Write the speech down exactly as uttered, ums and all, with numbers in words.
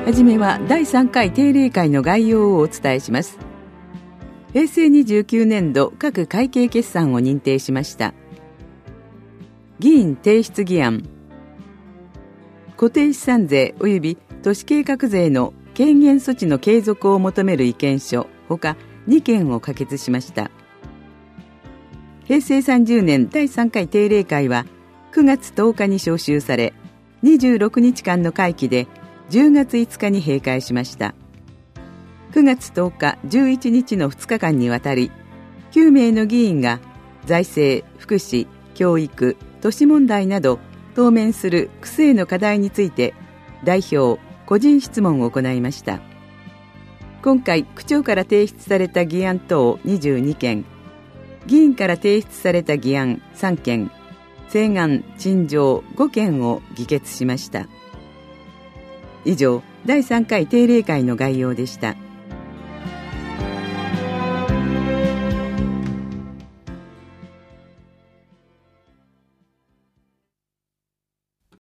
はじめはだいさんかい定例会の概要をお伝えします。へいせいにじゅうきゅうねんど各会計決算を認定しました。議員提出議案、固定資産税及び都市計画税の軽減措置の継続を求める意見書ほかにけんを可決しました。へいせいさんじゅうねんだいさんかい定例会はくがつとおかに召集され、にじゅうろくにちかんの会期でじゅうがついつかに閉会しました。くがつとおか、じゅういちにちのふつかかんにわたり、きゅうめいの議員が財政、福祉、教育、都市問題など当面する区政の課題について代表・個人質問を行いました。今回、区長から提出された議案等にじゅうにけん、議員から提出された議案さんけん、請願・陳情ごけんを議決しました。以上、だいさんかい定例会の概要でした。